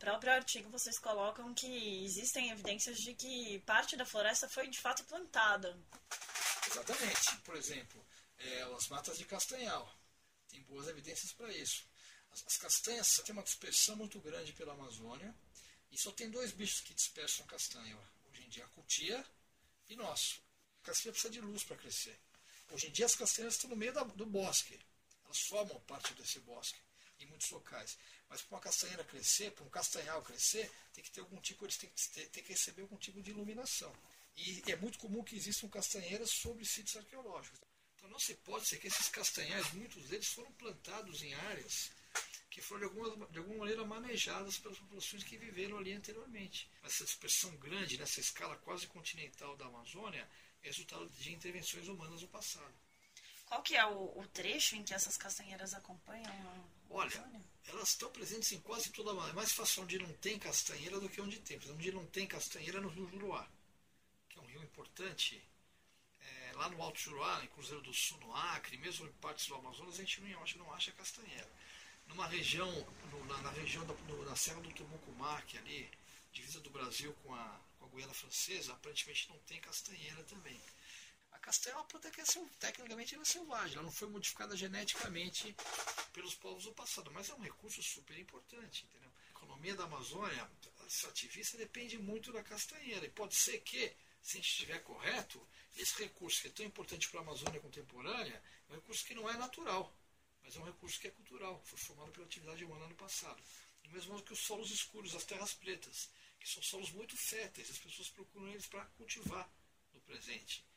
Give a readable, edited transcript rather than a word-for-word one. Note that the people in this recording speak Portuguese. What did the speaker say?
próprio artigo vocês colocam que existem evidências de que parte da floresta foi de fato plantada. Exatamente. Por exemplo, as matas de castanhal. Tem boas evidências para isso. As castanhas têm uma dispersão muito grande pela Amazônia e só tem dois bichos que dispersam a castanha. Hoje em dia, a cutia e nós. A castanha precisa de luz para crescer. Hoje em dia, as castanhas estão no meio do bosque. Elas formam parte desse bosque em muitos locais. Mas para uma castanheira crescer, para um castanhal crescer, tem que ter algum tipo, eles têm que receber algum tipo de iluminação. E é muito comum que existam castanheiras sobre sítios arqueológicos. Então não se pode ser que esses castanhais, muitos deles foram plantados em áreas que foram de alguma maneira manejadas pelas populações que viveram ali anteriormente. Essa dispersão grande, nessa escala quase continental da Amazônia, é resultado de intervenções humanas no passado. Qual que é o trecho em que essas castanheiras acompanham a Amazônia? Elas estão presentes em quase toda a Amazônia. É mais fácil onde não tem castanheira do que onde tem. Onde não tem castanheira é no Rio Juruá, que é um rio importante. Lá no Alto Juruá, em Cruzeiro do Sul, no Acre, mesmo em partes do Amazonas, a gente não acha castanheira. Numa região, na Serra do Tumucumá, que é ali, divisa do Brasil com a Guiana Francesa, aparentemente não tem castanheira também. A castanha é uma planta que tecnicamente ela é selvagem, ela não foi modificada geneticamente pelos povos do passado, mas é um recurso super importante, entendeu? A economia da Amazônia, a extrativista, depende muito da castanheira, e pode ser que, se a gente estiver correto, esse recurso que é tão importante para a Amazônia contemporânea é um recurso que não é natural, mas é um recurso que é cultural, foi formado pela atividade humana no passado. Do mesmo modo que os solos escuros, as terras pretas, que são solos muito férteis, as pessoas procuram eles para cultivar no presente.